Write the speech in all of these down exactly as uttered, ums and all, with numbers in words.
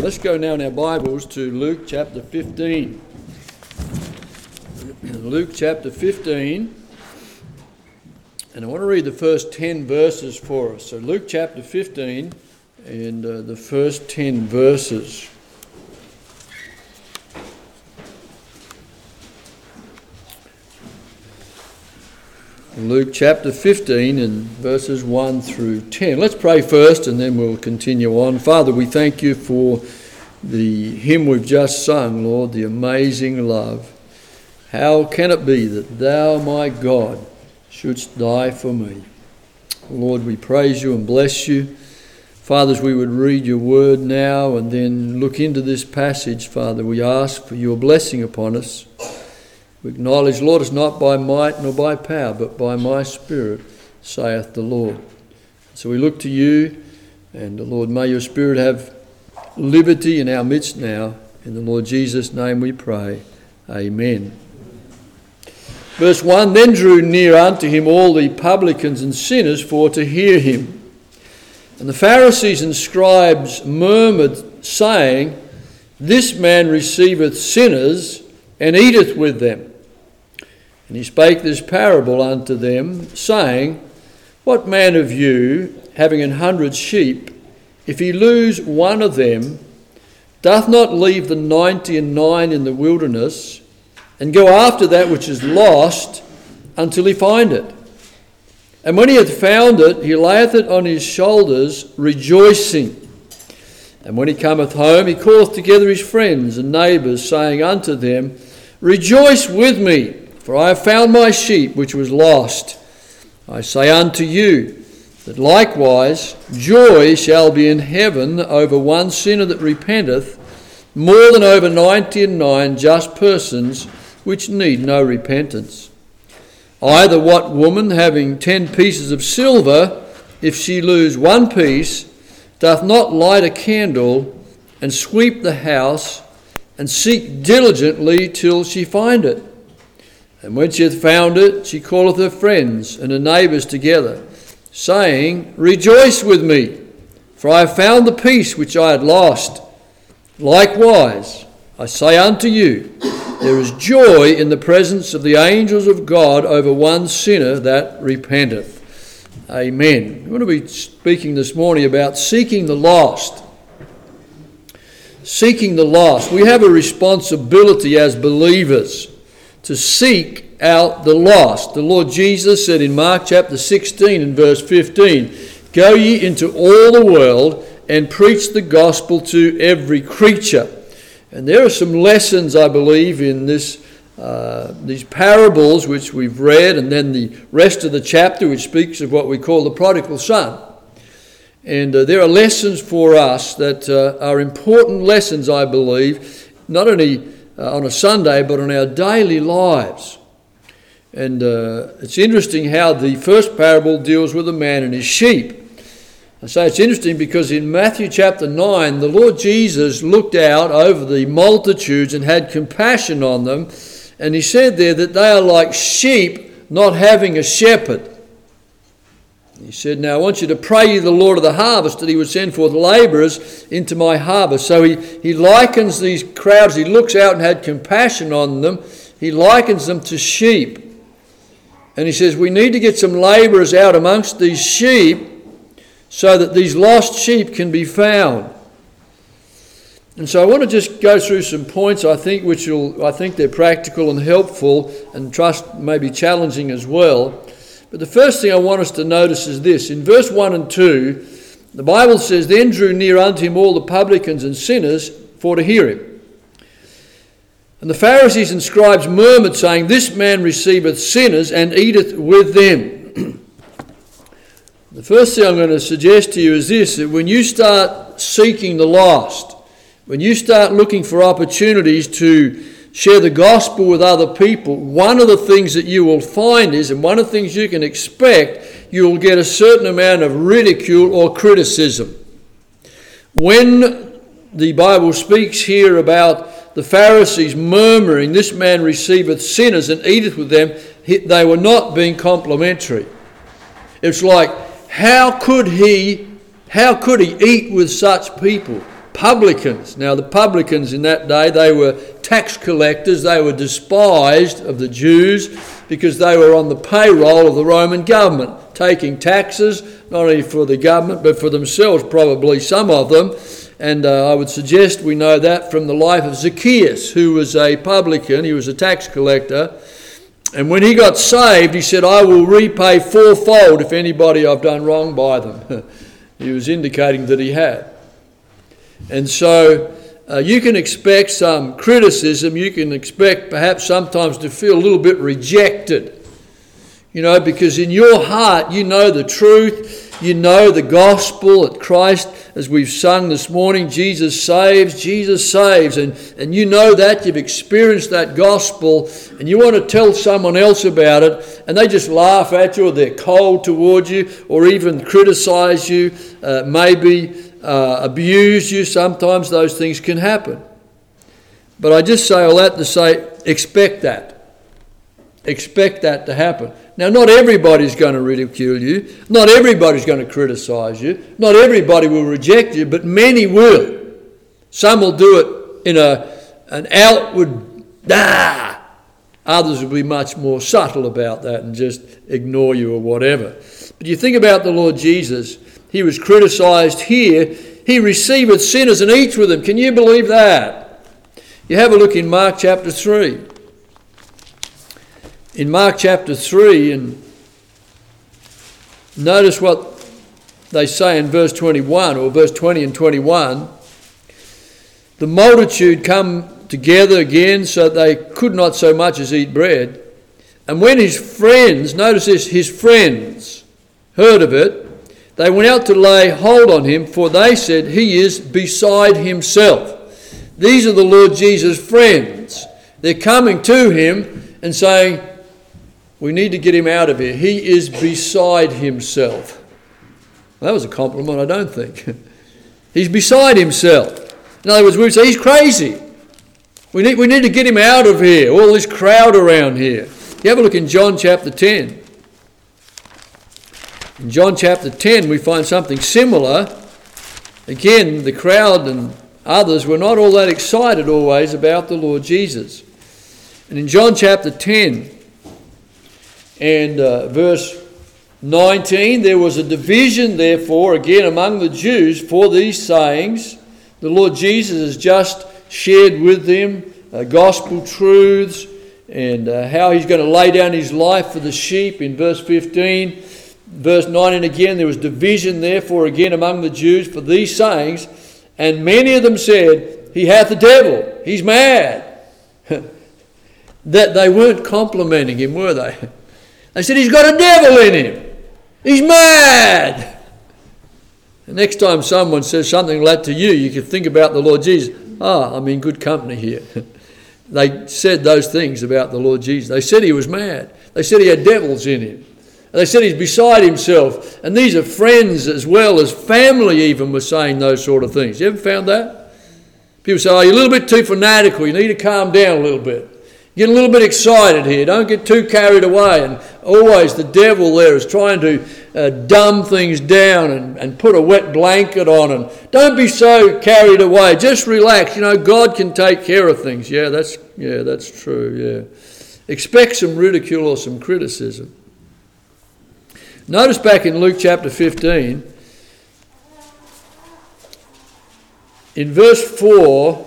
Let's go now in our Bibles to Luke chapter fifteen. Luke chapter fifteen. And I want to read the first ten verses for us. So Luke chapter fifteen and uh, the first ten verses. Luke chapter fifteen and verses one through ten. Let's pray first and then we'll continue on. Father, we thank you for the hymn we've just sung, Lord, the amazing love. How can it be that thou, my God, shouldst die for me? Lord, we praise you and bless you. Father, as we would read your word now and then look into this passage, Father, we ask for your blessing upon us. We acknowledge, Lord, it's not by might nor by power, but by my Spirit, saith the Lord. So we look to you, and, Lord, may your Spirit have liberty in our midst now. In the Lord Jesus' name we pray. Amen. Verse one, Then drew near unto him all the publicans and sinners for to hear him. And the Pharisees and scribes murmured, saying, This man receiveth sinners, and eateth with them. And he spake this parable unto them, saying, What man of you, having an hundred sheep, if he lose one of them, doth not leave the ninety and nine in the wilderness, and go after that which is lost, until he find it? And when he hath found it, he layeth it on his shoulders, rejoicing. And when he cometh home, he calleth together his friends and neighbours, saying unto them, Rejoice with me, for I have found my sheep which was lost. I say unto you, that likewise joy shall be in heaven over one sinner that repenteth, more than over ninety and nine just persons which need no repentance. Either what woman, having ten pieces of silver, if she lose one piece, doth not light a candle and sweep the house, and seek diligently till she find it? And when she hath found it, she calleth her friends and her neighbours together, saying, Rejoice with me, for I have found the piece which I had lost. Likewise, I say unto you, there is joy in the presence of the angels of God over one sinner that repenteth. Amen. I'm going to be speaking this morning about seeking the lost. Seeking the lost. We have a responsibility as believers to seek out the lost. The Lord Jesus said in Mark chapter sixteen and verse fifteen, Go ye into all the world and preach the gospel to every creature. And there are some lessons, I believe, in this uh, these parables which we've read, and then the rest of the chapter which speaks of what we call the prodigal son. And uh, there are lessons for us that uh, are important lessons, I believe, not only uh, on a Sunday, but on our daily lives. And uh, it's interesting how the first parable deals with a man and his sheep. I say it's interesting because in Matthew chapter nine, the Lord Jesus looked out over the multitudes and had compassion on them. And he said there that they are like sheep not having a shepherd. He said, Now I want you to pray ye the Lord of the harvest that he would send forth labourers into my harvest. So he, he likens these crowds, he looks out and had compassion on them. He likens them to sheep. And he says, we need to get some labourers out amongst these sheep so that these lost sheep can be found. And so I want to just go through some points, I think, which will, I think they're practical and helpful and trust maybe challenging as well. But the first thing I want us to notice is this. In verse one and two, the Bible says, Then drew near unto him all the publicans and sinners for to hear him. And the Pharisees and scribes murmured, saying, This man receiveth sinners and eateth with them. The first thing I'm going to suggest to you is this, that when you start seeking the lost, when you start looking for opportunities to share the gospel with other people, one of the things that you will find is, and one of the things you can expect, you will get a certain amount of ridicule or criticism. When the Bible speaks here about the Pharisees murmuring, This man receiveth sinners and eateth with them, they were not being complimentary. It's like, how could he, how could he eat with such people? publicans. Now the publicans in that day, they were tax collectors. They were despised of the Jews because they were on the payroll of the Roman government, taking taxes, not only for the government, but for themselves, probably some of them. And uh, I would suggest we know that from the life of Zacchaeus, who was a publican. He was a tax collector. And when he got saved, he said, I will repay fourfold if anybody I've done wrong by them. He was indicating that he had. And so uh, you can expect some criticism. You can expect perhaps sometimes to feel a little bit rejected. You know, because in your heart you know the truth. You know the gospel that Christ, as we've sung this morning, Jesus saves, Jesus saves. And, and you know that, you've experienced that gospel, and you want to tell someone else about it, and they just laugh at you, or they're cold towards you, or even criticise you, uh, maybe uh, abuse you. Sometimes those things can happen. But I just say all that to say, expect that. Expect that to happen. Now, not everybody's going to ridicule you. Not everybody's going to criticise you. Not everybody will reject you, but many will. Some will do it in a an outward, ah! Others will be much more subtle about that and just ignore you or whatever. But you think about the Lord Jesus. He was criticised here. He receiveth sinners and eats with them. Can you believe that? You have a look in Mark chapter three. In Mark chapter three, and notice what they say in verse twenty-one, or verse twenty and twenty-one. The multitude come together again, so they could not so much as eat bread. And when his friends, notice this, his friends heard of it, they went out to lay hold on him, for they said, he is beside himself. These are the Lord Jesus' friends. They're coming to him and saying, we need to get him out of here. He is beside himself. Well, that was a compliment, I don't think. He's beside himself. In other words, we would say he's crazy. We need, we need to get him out of here. All this crowd around here. You have a look in John chapter ten. In John chapter ten, we find something similar. Again, the crowd and others were not all that excited always about the Lord Jesus. And in John chapter ten, and uh, verse nineteen, there was a division, therefore, again among the Jews for these sayings. The Lord Jesus has just shared with them uh, gospel truths and uh, how he's going to lay down his life for the sheep in verse fifteen. Verse nineteen again, there was division, therefore, again among the Jews for these sayings. And many of them said, he hath a devil, he's mad. That they weren't complimenting him, were they? They said, he's got a devil in him. He's mad. The next time someone says something like that to you, you can think about the Lord Jesus. Ah, I'm in good company here. They said those things about the Lord Jesus. They said he was mad. They said he had devils in him. They said he's beside himself. And these are friends as well as family even were saying those sort of things. You ever found that? People say, oh, you're a little bit too fanatical. You need to calm down a little bit. Get a little bit excited here. Don't get too carried away. And always the devil there is trying to uh, dumb things down and, and put a wet blanket on. And don't be so carried away. Just relax. You know, God can take care of things. Yeah, that's yeah, that's true. Yeah. Expect some ridicule or some criticism. Notice back in Luke chapter fifteen, in verse four,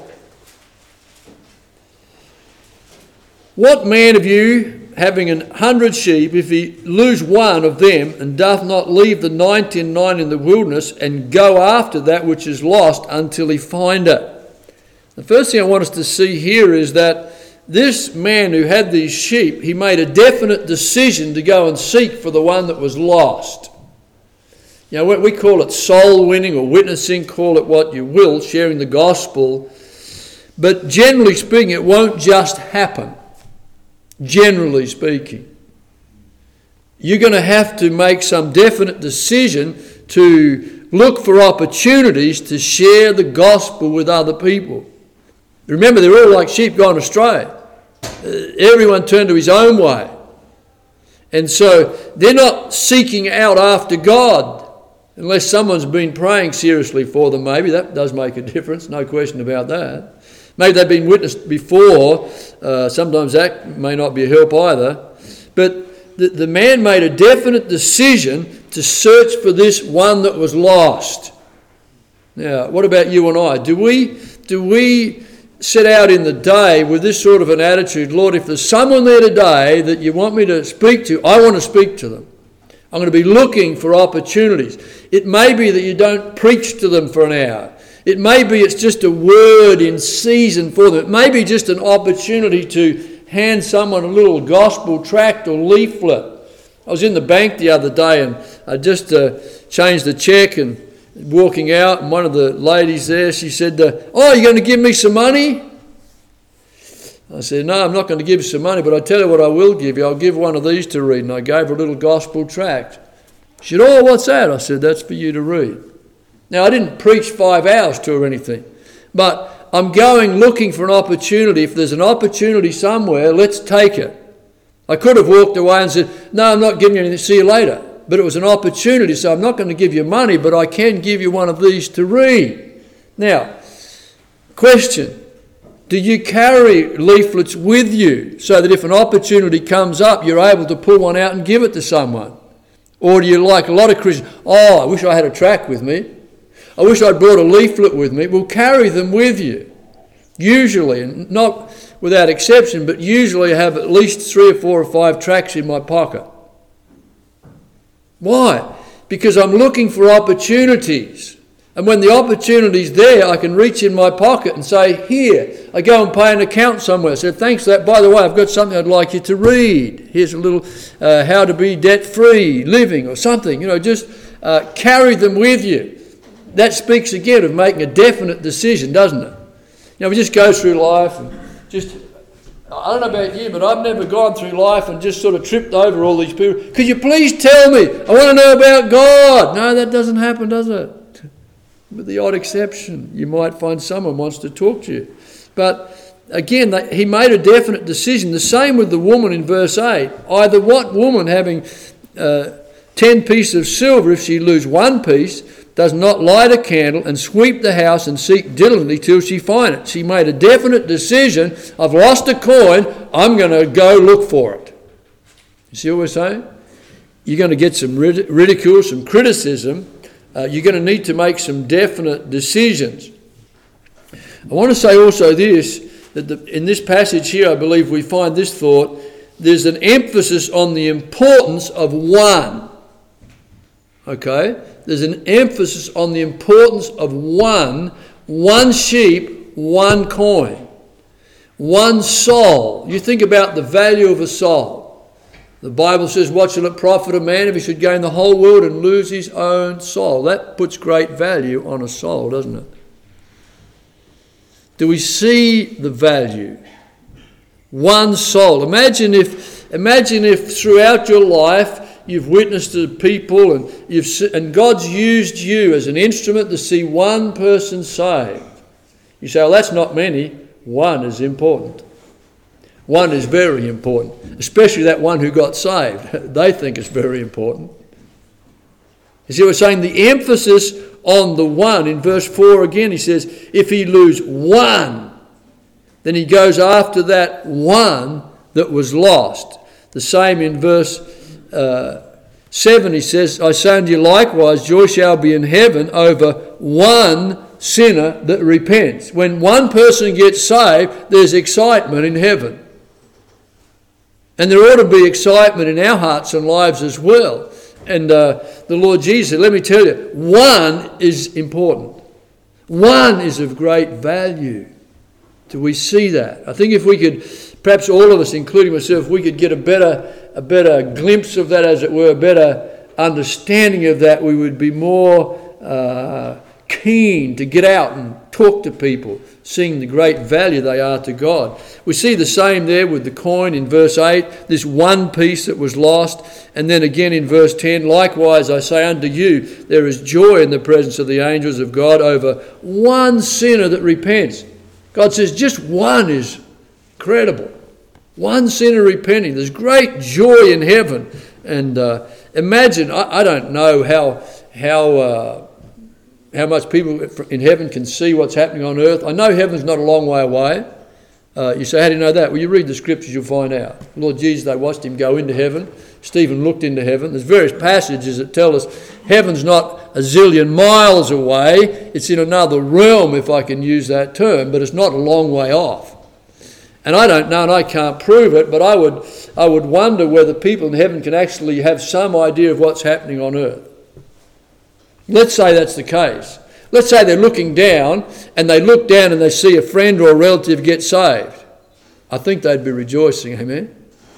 what man of you, having an hundred sheep, if he lose one of them, and doth not leave the ninety and nine in the wilderness, and go after that which is lost until he find it? The first thing I want us to see here is that this man who had these sheep, he made a definite decision to go and seek for the one that was lost. You know, we call it soul winning or witnessing, call it what you will, sharing the gospel. But generally speaking, it won't just happen. Generally speaking, you're going to have to make some definite decision to look for opportunities to share the gospel with other people. Remember, they're all like sheep gone astray. Uh, everyone turned to his own way. And so they're not seeking out after God. Unless someone's been praying seriously for them, maybe. That does make a difference, no question about that. Maybe they've been witnessed before. Uh, sometimes that may not be a help either. But the, the man made a definite decision to search for this one that was lost. Now, what about you and I? Do we, do we set out in the day with this sort of an attitude? Lord, if there's someone there today that you want me to speak to, I want to speak to them. I'm going to be looking for opportunities. It may be that you don't preach to them for an hour. It may be it's just a word in season for them. It may be just an opportunity to hand someone a little gospel tract or leaflet. I was in the bank the other day and I just uh, changed the cheque and walking out, and one of the ladies there, she said, uh, oh, you're going to give me some money? I said, no, I'm not going to give you some money, but I tell you what I will give you. I'll give one of these to read. And I gave her a little gospel tract. She said, oh, what's that? I said, that's for you to read. Now, I didn't preach five hours to her or anything, but I'm going looking for an opportunity. If there's an opportunity somewhere, let's take it. I could have walked away and said, no, I'm not giving you anything, see you later. But it was an opportunity, so I'm not going to give you money, but I can give you one of these to read. Now, question, do you carry leaflets with you so that if an opportunity comes up, you're able to pull one out and give it to someone? Or do you, like a lot of Christians, oh, I wish I had a tract with me. I wish I'd brought a leaflet with me. Well, carry them with you. Usually, and not without exception, but usually I have at least three or four or five tracts in my pocket. Why? Because I'm looking for opportunities. And when the opportunity's there, I can reach in my pocket and say, here, I go and pay an account somewhere. I said, thanks for that. By the way, I've got something I'd like you to read. Here's a little uh, how to be debt-free living or something. You know, just uh, carry them with you. That speaks again of making a definite decision, doesn't it? You know, we just go through life and just, I don't know about you, but I've never gone through life and just sort of tripped over all these people. Could you please tell me? I want to know about God. No, that doesn't happen, does it? With the odd exception, you might find someone wants to talk to you. But again, he made a definite decision. The same with the woman in verse eight. Either what woman having uh, ten pieces of silver, if she lose one piece, does not light a candle and sweep the house and seek diligently till she find it. She made a definite decision. I've lost a coin. I'm going to go look for it. You see what we're saying? You're going to get some ridicule, some criticism. Uh, you're going to need to make some definite decisions. I want to say also this, that the, in this passage here, I believe we find this thought. There's an emphasis on the importance of one. Okay? There's an emphasis on the importance of one, one sheep, one coin, one soul. You think about the value of a soul. The Bible says, what shall it profit a man if he should gain the whole world and lose his own soul? That puts great value on a soul, doesn't it? Do we see the value? One soul. Imagine if, imagine if throughout your life you've witnessed to people and you've and God's used you as an instrument to see one person saved. You say, well, that's not many. One is important. One is very important, especially that one who got saved. They think it's very important. You see, we're saying the emphasis on the one. In verse four again, he says, if he lose one, then he goes after that one that was lost. The same in verse uh, seven, he says, I say unto you likewise, joy shall be in heaven over one sinner that repents. When one person gets saved, there's excitement in heaven. And there ought to be excitement in our hearts and lives as well. And uh, the Lord Jesus said, let me tell you, one is important. One is of great value. Do we see that? I think if we could, perhaps all of us, including myself, we could get a better, a better glimpse of that, as it were, a better understanding of that, we would be more uh, keen to get out and talk to people, seeing the great value they are to God. We see the same there with the coin in verse eight, this one piece that was lost. And then again in verse ten, likewise I say unto you, there is joy in the presence of the angels of God over one sinner that repents. God says just one is incredible. One sinner repenting. There's great joy in heaven. And uh, imagine, I, I don't know how how uh, how much people in heaven can see what's happening on earth. I know heaven's not a long way away. Uh, you say, how do you know that? Well, you read the scriptures, you'll find out. Lord Jesus, they watched him go into heaven. Stephen looked into heaven. There's various passages that tell us heaven's not a zillion miles away. It's in another realm, if I can use that term, but it's not a long way off. And I don't know, and I can't prove it, but I would, I would wonder whether people in heaven can actually have some idea of what's happening on earth. Let's say that's the case. Let's say they're looking down, and they look down and they see a friend or a relative get saved. I think they'd be rejoicing, amen?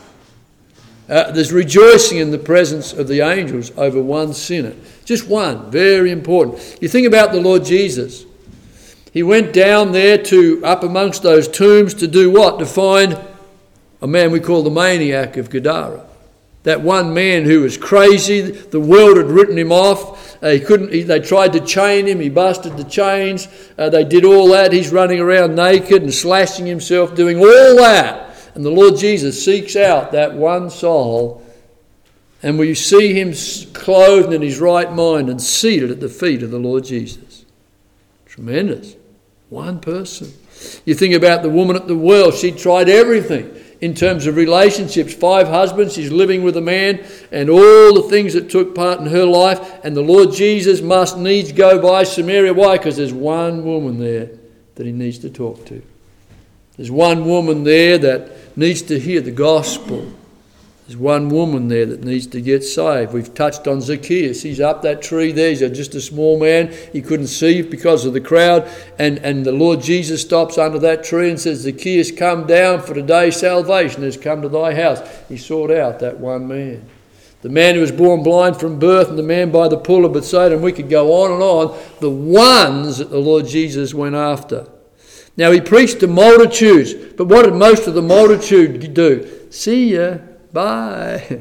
Uh, there's rejoicing in the presence of the angels over one sinner. Just one, very important. You think about the Lord Jesus. He went down there to, up amongst those tombs to do what? To find a man we call the maniac of Gadara. That one man who was crazy, the world had written him off. Uh, he couldn't. He, they tried to chain him. He busted the chains. Uh, they did all that. He's running around naked and slashing himself, doing all that. And the Lord Jesus seeks out that one soul, and we see him clothed in his right mind and seated at the feet of the Lord Jesus. Tremendous. One person. You think about the woman at the well. She tried everything in terms of relationships. Five husbands, she's living with a man, and all the things that took part in her life. And the Lord Jesus must needs go by Samaria. Why? Because there's one woman there that he needs to talk to. There's one woman there that needs to hear the gospel. There's one woman there that needs to get saved. We've touched on Zacchaeus. He's up that tree there. He's just a small man. He couldn't see because of the crowd. And, and the Lord Jesus stops under that tree and says, Zacchaeus, come down, for today's salvation has come to thy house. He sought out that one man. The man who was born blind from birth, and the man by the pool of Bethsaida, and we could go on and on. The ones that the Lord Jesus went after. Now, he preached to multitudes, but what did most of the multitude do? See ya, bye.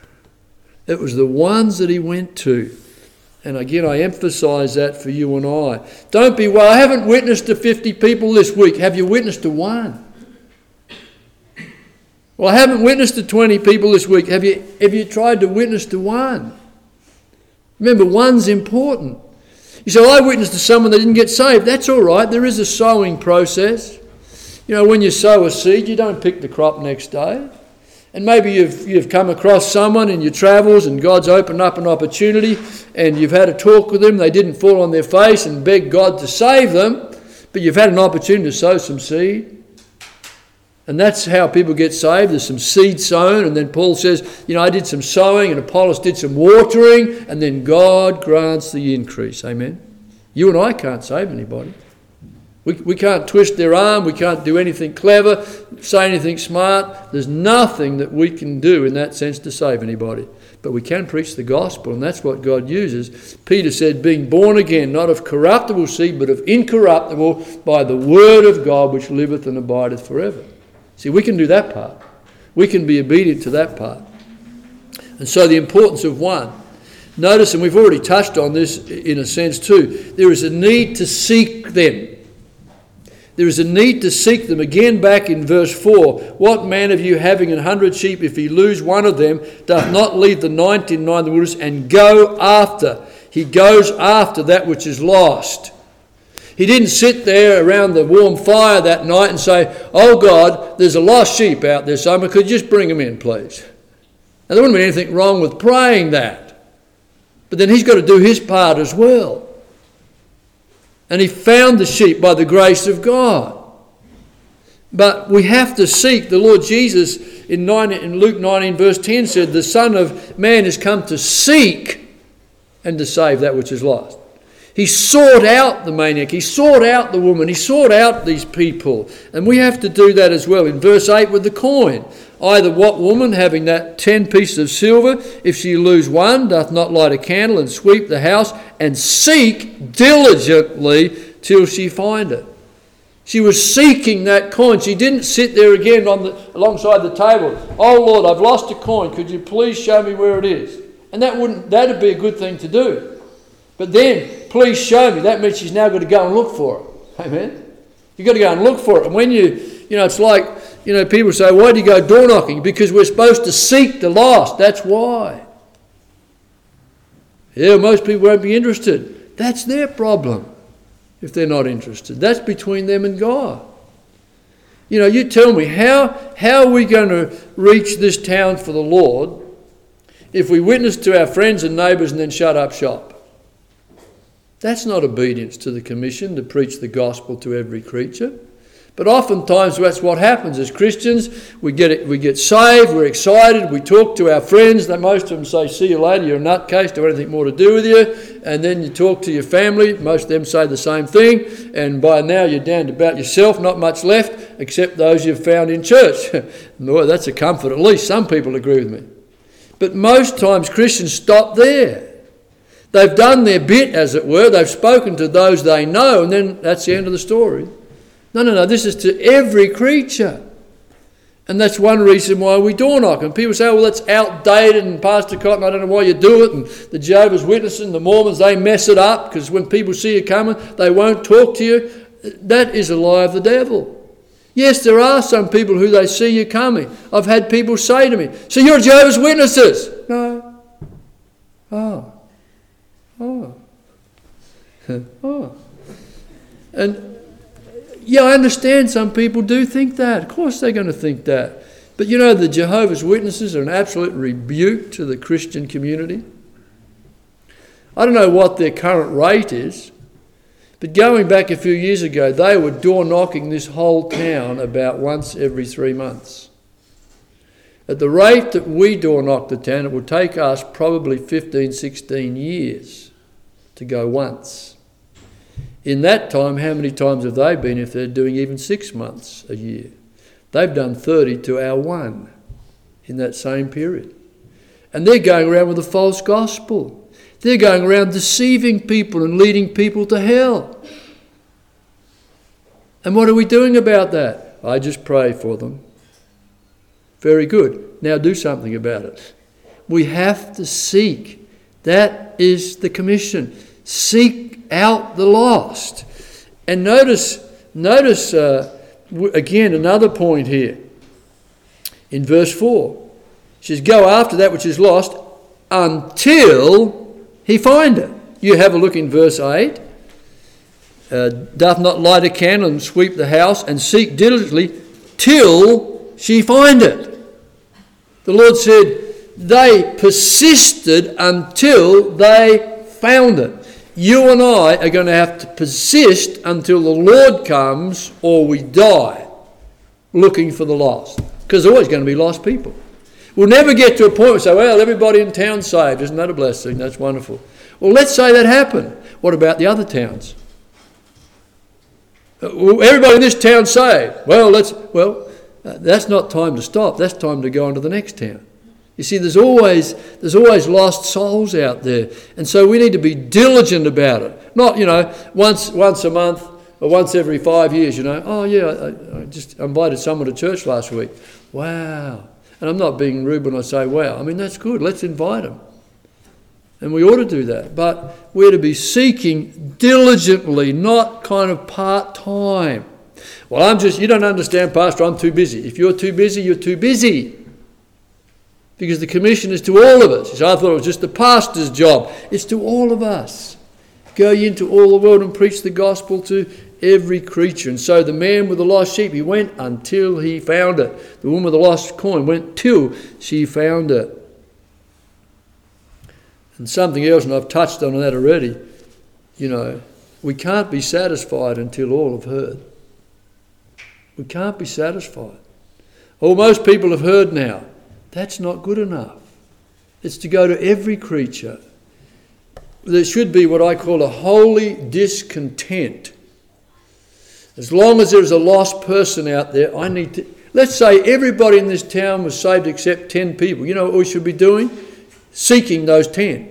It was the ones that he went to. And again, I emphasise that for you and I. Don't be, well, I haven't witnessed to fifty people this week. Have you witnessed to one? Well, I haven't witnessed to twenty people this week. Have you, have you tried to witness to one? Remember, one's important. You say, well, I witnessed to someone that didn't get saved. That's all right. There is a sowing process. You know, when you sow a seed, you don't pick the crop next day. And maybe you've you've come across someone in your travels and God's opened up an opportunity and you've had a talk with them. They didn't fall on their face and beg God to save them, but you've had an opportunity to sow some seed. And that's how people get saved. There's some seed sown, and then Paul says, you know, I did some sowing and Apollos did some watering, and then God grants the increase. Amen? You and I can't save anybody. We, we can't twist their arm. We can't do anything clever, say anything smart. There's nothing that we can do in that sense to save anybody. But we can preach the gospel, and that's what God uses. Peter said, being born again, not of corruptible seed, but of incorruptible, by the word of God, which liveth and abideth forever. See, we can do that part. We can be obedient to that part. And so the importance of one. Notice, and we've already touched on this in a sense too, there is a need to seek them. There is a need to seek them. Again, back in verse four, what man of you having an hundred sheep, if he lose one of them, doth not leave the ninety-nine in the wilderness and go after? He goes after that which is lost. He didn't sit there around the warm fire that night and say, oh God, there's a lost sheep out there somewhere, could you just bring them in, please? Now, there wouldn't be anything wrong with praying that. But then he's got to do his part as well. And he found the sheep by the grace of God. But we have to seek. The Lord Jesus in, nine, in Luke nineteen verse ten said, the Son of Man has come to seek and to save that which is lost. He sought out the maniac. He sought out the woman. He sought out these people. And we have to do that as well. In verse eight with the coin. Either what woman having that ten pieces of silver, if she lose one, doth not light a candle and sweep the house and seek diligently till she find it. She was seeking that coin. She didn't sit there again on the, alongside the table. Oh Lord, I've lost a coin. Could you please show me where it is? And that wouldn't, that'd be a good thing to do. But then, please show me. That means she's now got to go and look for it. Amen? You've got to go and look for it. And when you, you know, it's like, you know, people say, why do you go door knocking? Because we're supposed to seek the lost. That's why. Yeah, most people won't be interested. That's their problem if they're not interested. That's between them and God. You know, you tell me, how, how are we going to reach this town for the Lord if we witness to our friends and neighbours and then shut up shop? That's not obedience to the commission to preach the gospel to every creature. But oftentimes that's what happens as Christians. We get it, we get saved, we're excited, we talk to our friends. Most of them say, see you later, you're a nutcase, don't have anything more to do with you. And then you talk to your family, most of them say the same thing. And by now you're down to about yourself, not much left, except those you've found in church. Boy, that's a comfort. At least some people agree with me. But most times Christians stop there. They've done their bit, as it were. They've spoken to those they know, and then that's the end of the story. No, no, no, this is to every creature. And that's one reason why we door knock. And people say, well, that's outdated, and Pastor Cotton, I don't know why you do it. And the Jehovah's Witnesses and the Mormons, they mess it up because when people see you coming, they won't talk to you. That is a lie of the devil. Yes, there are some people who they see you coming. I've had people say to me, so you're Jehovah's Witnesses? No. Oh. Oh. Oh. And yeah, I understand some people do think that. Of course they're going to think that. But you know, the Jehovah's Witnesses are an absolute rebuke to the Christian community. I don't know what their current rate is, but going back a few years ago, they were door knocking this whole town about once every three months. At the rate that we door knock the town, it would take us probably fifteen, sixteen years to go once. In that time, how many times have they been if they're doing even six months a year? They've done thirty to our one in that same period. And they're going around with a false gospel. They're going around deceiving people and leading people to hell. And what are we doing about that? I just pray for them. Very good. Now do something about it. We have to seek. That is the commission. Seek out the lost. And notice, notice uh, again another point here. In verse four, it says, go after that which is lost until he find it. You have a look in verse eight. Uh, doth not light a candle and sweep the house and seek diligently till she find it. The Lord said they persisted until they found it. You and I are going to have to persist until the Lord comes or we die looking for the lost. Because there's always going to be lost people. We'll never get to a point where we say, well, everybody in town's saved. Isn't that a blessing? That's wonderful. Well, let's say that happened. What about the other towns? Everybody in this town's saved. Well, let's, well, uh, that's not time to stop. That's time to go on to the next town. You see, there's always there's always lost souls out there. And so we need to be diligent about it. Not, you know, once once a month or once every five years, you know, oh yeah, I, I just invited someone to church last week. Wow. And I'm not being rude when I say wow. I mean, that's good. Let's invite them. And we ought to do that. But we're to be seeking diligently, not kind of part-time. Well, I'm just, you don't understand, Pastor, I'm too busy. If you're too busy, you're too busy. Because the commission is to all of us. I thought it was just the pastor's job. It's to all of us. Go ye into all the world and preach the gospel to every creature. And so the man with the lost sheep, he went until he found it. The woman with the lost coin went till she found it. And something else, and I've touched on that already, you know, we can't be satisfied until all have heard. We can't be satisfied. Oh, most people have heard now. That's not good enough. It's to go to every creature. There should be what I call a holy discontent. As long as there's a lost person out there, I need to... Let's say everybody in this town was saved except ten people. You know what we should be doing? Seeking those ten.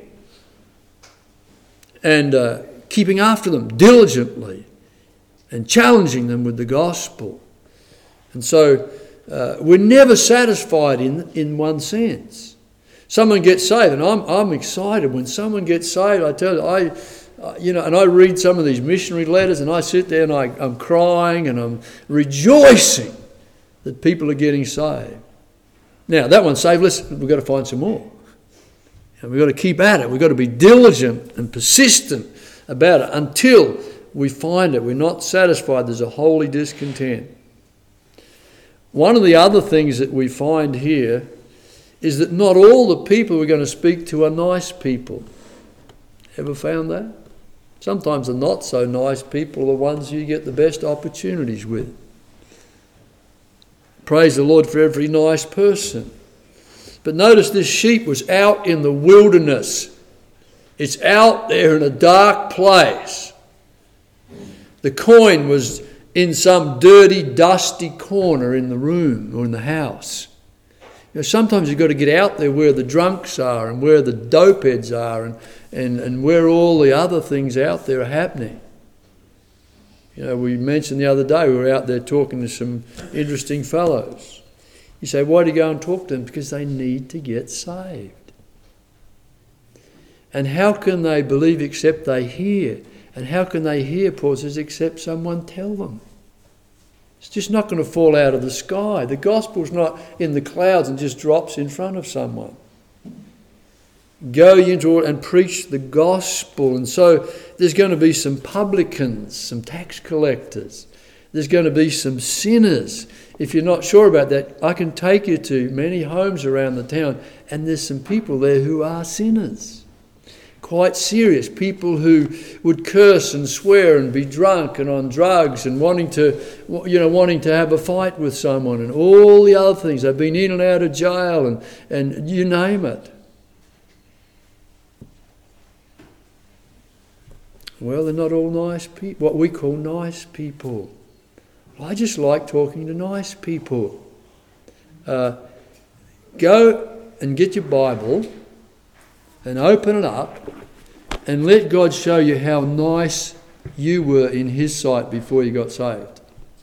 And uh, keeping after them diligently. And challenging them with the gospel. And so... Uh, we're never satisfied in in one sense. Someone gets saved, and I'm I'm excited when someone gets saved. I tell you, I, uh, you know, and I read some of these missionary letters, and I sit there and I, I'm crying and I'm rejoicing that people are getting saved. Now that one's saved. Let's we've got to find some more. And we've got to keep at it. We've got to be diligent and persistent about it until we find it. We're not satisfied. There's a holy discontent. One of the other things that we find here is that not all the people we're going to speak to are nice people. Ever found that? Sometimes the not so nice people are the ones you get the best opportunities with. Praise the Lord for every nice person. But notice this sheep was out in the wilderness. It's out there in a dark place. The coin was in some dirty, dusty corner in the room or in the house. You know, sometimes you've got to get out there where the drunks are and where the dopeheads are and, and, and where all the other things out there are happening. You know, we mentioned the other day, we were out there talking to some interesting fellows. You say, why do you go and talk to them? Because they need to get saved. And how can they believe except they hear? And how can they hear, Paul says, except someone tell them? It's just not going to fall out of the sky. The gospel's not in the clouds and just drops in front of someone. Go into it and preach the gospel. And so there's going to be some publicans, some tax collectors. There's going to be some sinners. If you're not sure about that, I can take you to many homes around the town and there's some people there who are sinners. Quite serious. People who would curse and swear and be drunk and on drugs and wanting to, you know, wanting to have a fight with someone and all the other things. They've been in and out of jail and, and you name it. Well, they're not all nice people, what we call nice people. Well, I just like talking to nice people. Uh, go and get your Bible and open it up and let God show you how nice you were in His sight before you got saved.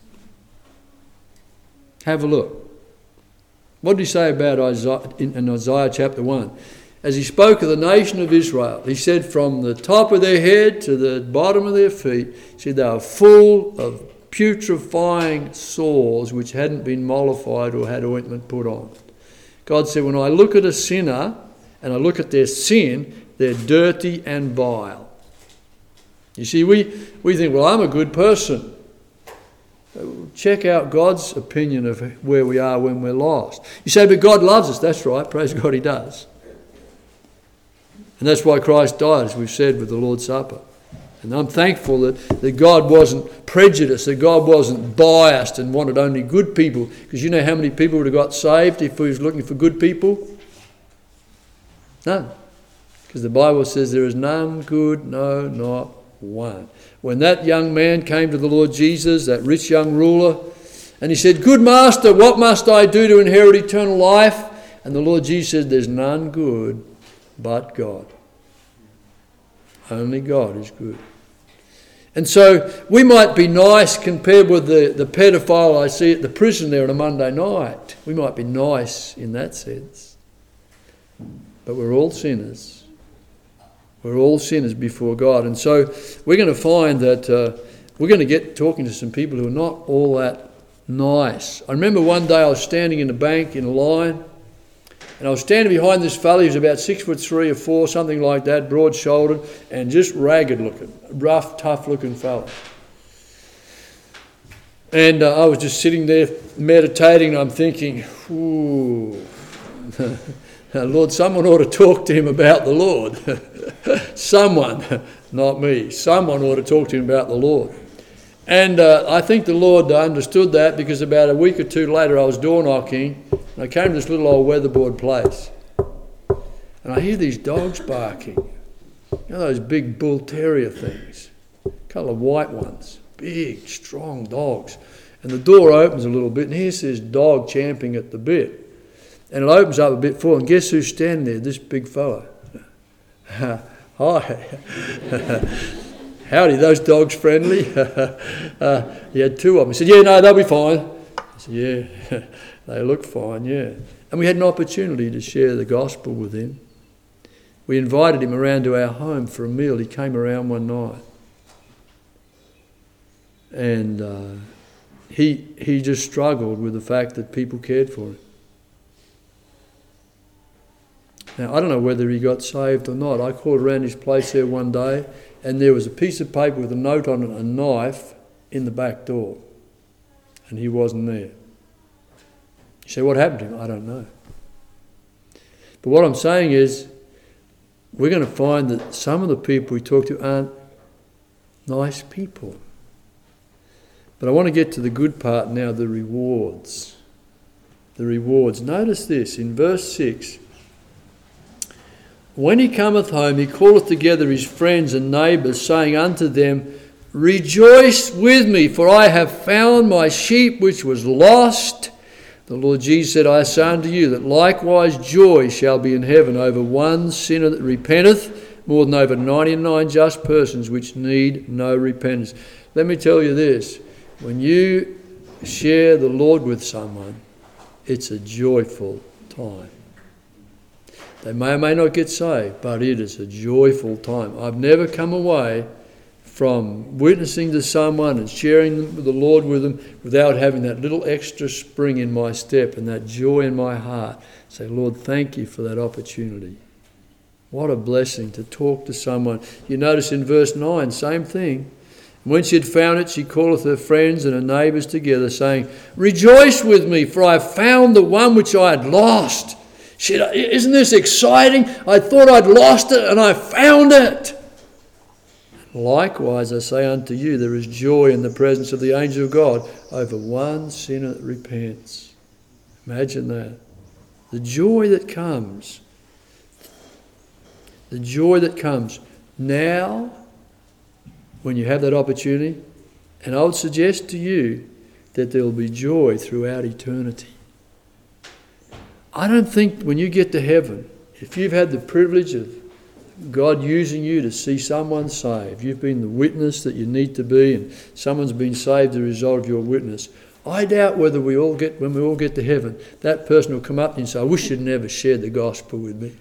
Have a look. What did He say about Isaiah in, in Isaiah chapter one? As He spoke of the nation of Israel, He said from the top of their head to the bottom of their feet, He said they were full of putrefying sores which hadn't been mollified or had ointment put on. God said, when I look at a sinner and I look at their sin, they're dirty and vile. You see, we, we think, well, I'm a good person. Check out God's opinion of where we are when we're lost. You say, but God loves us. That's right. Praise God, He does. And that's why Christ died, as we've said with the Lord's Supper. And I'm thankful that, that God wasn't prejudiced, that God wasn't biased and wanted only good people. Because you know how many people would have got saved if He was looking for good people? None. Because the Bible says there is none good, no, not one. When that young man came to the Lord Jesus, that rich young ruler, and he said, good master, what must I do to inherit eternal life? And the Lord Jesus said, there's none good but God. Only God is good. And so we might be nice compared with the, the pedophile I see at the prison there on a Monday night. We might be nice in that sense. But we're all sinners. We're all sinners before God. And so we're going to find that uh, we're going to get talking to some people who are not all that nice. I remember one day I was standing in a bank in a line, and I was standing behind this fella. He was about six foot three or four, something like that, broad-shouldered, and just ragged-looking, rough, tough-looking fella. And uh, I was just sitting there meditating, and I'm thinking, ooh, Lord, someone ought to talk to him about the Lord. Someone, not me, someone ought to talk to him about the Lord. And uh, I think the Lord understood that, because about a week or two later I was door knocking, and I came to this little old weatherboard place. And I hear these dogs barking. You know those big bull terrier things? A couple of white ones. Big, strong dogs. And the door opens a little bit, and here's this dog champing at the bit. And it opens up a bit full, and guess who's standing there? This big fella. Hi. Howdy, those dogs friendly? uh, he had two of them. He said, yeah, no, they'll be fine. I said, yeah, they look fine, yeah. And we had an opportunity to share the gospel with him. We invited him around to our home for a meal. He came around one night. And uh, he he just struggled with the fact that people cared for him. Now, I don't know whether he got saved or not. I called around his place there one day, and there was a piece of paper with a note on it, a knife, in the back door. And he wasn't there. You say, what happened to him? I don't know. But what I'm saying is, we're going to find that some of the people we talk to aren't nice people. But I want to get to the good part now, the rewards. The rewards. Notice this, in verse six. When he cometh home, he calleth together his friends and neighbours, saying unto them, Rejoice with me, for I have found my sheep which was lost. The Lord Jesus said, I say unto you, that likewise joy shall be in heaven over one sinner that repenteth, more than over ninety-nine just persons which need no repentance. Let me tell you this, when you share the Lord with someone, it's a joyful time. They may or may not get saved, but it is a joyful time. I've never come away from witnessing to someone and sharing the Lord with them without having that little extra spring in my step and that joy in my heart. Say, Lord, thank you for that opportunity. What a blessing to talk to someone. You notice in verse nine, same thing. When she had found it, she calleth her friends and her neighbours together, saying, Rejoice with me, for I have found the one which I had lost. She, isn't this exciting? I thought I'd lost it and I found it. Likewise, I say unto you, there is joy in the presence of the angel of God over one sinner that repents. Imagine that. The joy that comes. The joy that comes now when you have that opportunity. And I would suggest to you that there will be joy throughout eternity. I don't think when you get to heaven, if you've had the privilege of God using you to see someone saved, you've been the witness that you need to be, and someone's been saved as a result of your witness, I doubt whether we all get, when we all get to heaven, that person will come up to you and say, I wish you'd never shared the gospel with me.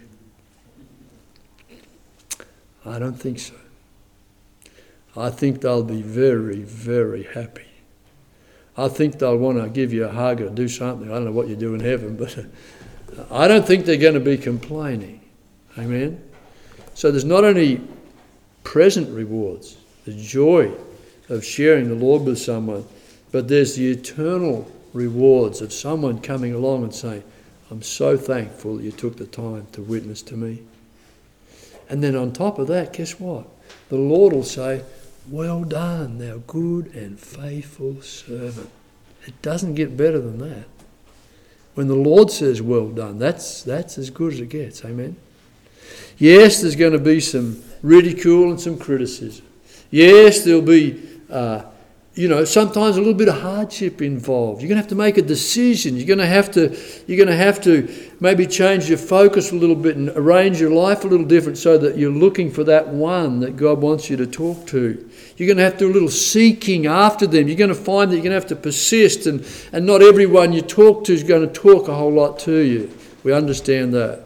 I don't think so. I think they'll be very, very happy. I think they'll want to give you a hug or do something. I don't know what you do in heaven, but I don't think they're going to be complaining. Amen? So there's not only present rewards, the joy of sharing the Lord with someone, but there's the eternal rewards of someone coming along and saying, I'm so thankful that you took the time to witness to me. And then on top of that, guess what? The Lord will say, well done, thou good and faithful servant. It doesn't get better than that. When the Lord says well done, that's that's as good as it gets. Amen? Yes, there's going to be some ridicule and some criticism. Yes, there'll be, uh, you know, sometimes a little bit of hardship involved. You're going to have to make a decision. You're going to have to, you're going to have to maybe change your focus a little bit and arrange your life a little different so that you're looking for that one that God wants you to talk to. You're going to have to do a little seeking after them. You're going to find that you're going to have to persist, and, and not everyone you talk to is going to talk a whole lot to you. We understand that.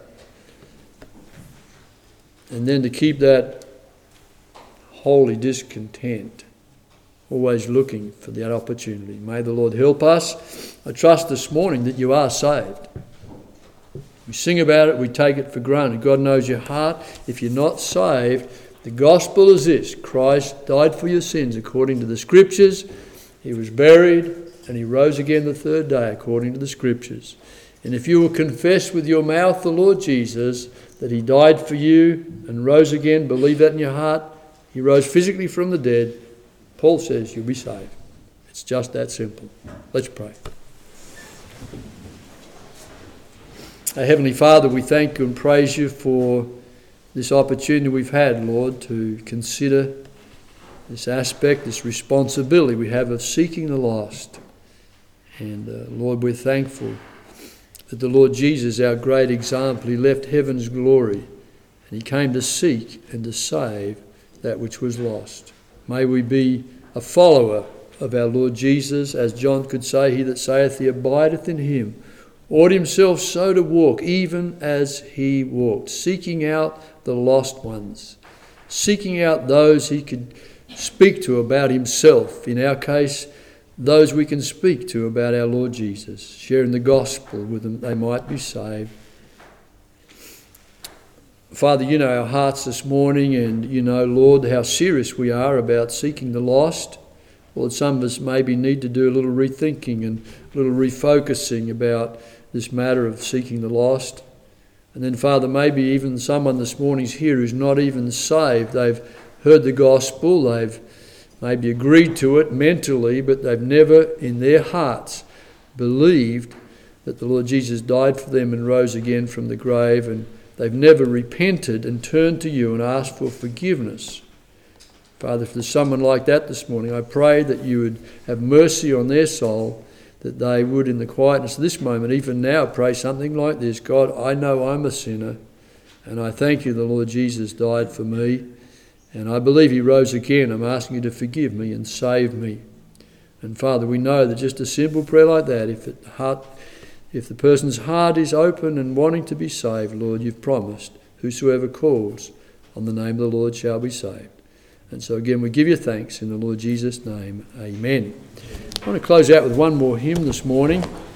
And then to keep that holy discontent, always looking for that opportunity. May the Lord help us. I trust this morning that you are saved. We sing about it, we take it for granted. God knows your heart. If you're not saved, the gospel is this: Christ died for your sins according to the Scriptures. He was buried and he rose again the third day according to the Scriptures. And if you will confess with your mouth the Lord Jesus, that he died for you and rose again, believe that in your heart, he rose physically from the dead, Paul says you'll be saved. It's just that simple. Let's pray. Our Heavenly Father, we thank you and praise you for this opportunity we've had, Lord, to consider this aspect, this responsibility we have of seeking the lost. And uh, Lord, we're thankful that the Lord Jesus, our great example, he left heaven's glory and he came to seek and to save that which was lost. May we be a follower of our Lord Jesus, as John could say, he that saith he abideth in him, ought himself so to walk, even as he walked, seeking out the lost ones, seeking out those he could speak to about himself. In our case, those we can speak to about our Lord Jesus, sharing the gospel with them, they might be saved. Father, you know our hearts this morning, and you know, Lord, how serious we are about seeking the lost. Lord, some of us maybe need to do a little rethinking and a little refocusing about this matter of seeking the lost. And then, Father, maybe even someone this morning's here who's not even saved. They've heard the gospel, they've maybe agreed to it mentally, but they've never in their hearts believed that the Lord Jesus died for them and rose again from the grave, and they've never repented and turned to you and asked for forgiveness. Father, if there's someone like that this morning, I pray that you would have mercy on their soul, that they would, in the quietness of this moment, even now, pray something like this: God, I know I'm a sinner, and I thank you the Lord Jesus died for me, and I believe he rose again. I'm asking you to forgive me and save me. And Father, we know that just a simple prayer like that, if it heart, if the person's heart is open and wanting to be saved, Lord, you've promised, whosoever calls on the name of the Lord shall be saved. And so again, we give you thanks in the Lord Jesus' name. Amen. I want to close out with one more hymn this morning.